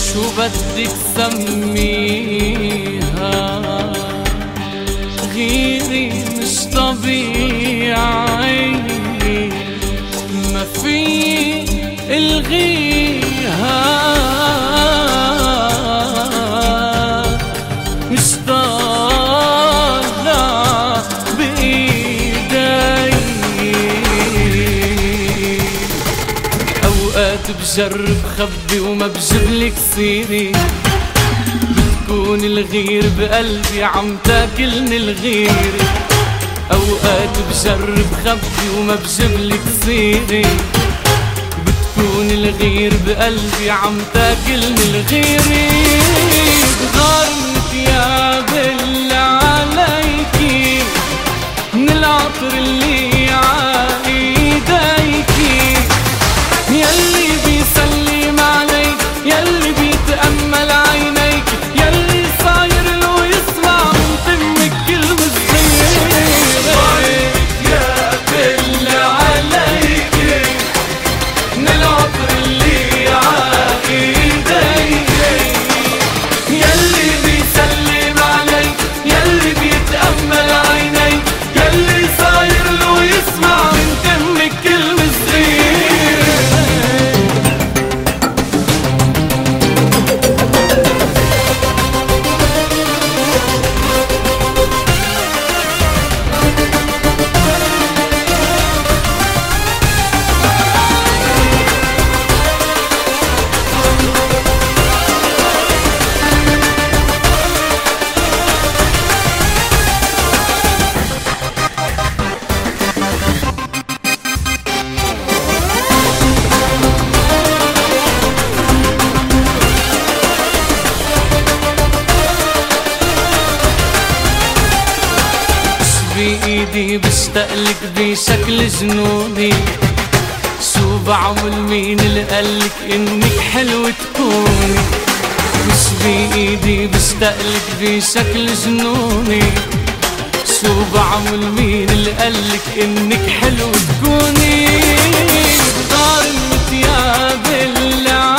شو بدك سميها، غيري مش طبيعي ما في الغيها، مش طالع بإيدي. أوقات بجرب خبي وما بجيبلك سيري، بتكون الغير بقلبي عم تاكلني الغيرة. أوقات بجرب خبي وما بجيبلك سيري، بتكون الغير بقلبي عم تاكلني الغيرة. بغار من ثياب اللي عليكي، من العطر اللي عايديكي، يلي بيسلم عليك، يلي بيتأمل عينيك، يلي صاير له يسمع من تمك كلمة صغيرة. يا باللي عليكي، من العطر اللي عايديكي، يلي بيسلم عليك، يلي بيتأمل عينيك، يلي صاير له يسمع من تمك كلمة صغيرة. بإيدي بشتاقلك بشكل جنوني، شو بعمل مين اللي قالك انك حلوة تكوني. مش بإيدي بشتاقلك بشكل جنوني، شو بعمل مين اللي قالك انك حلوة تكوني. بغار من ثياب اللي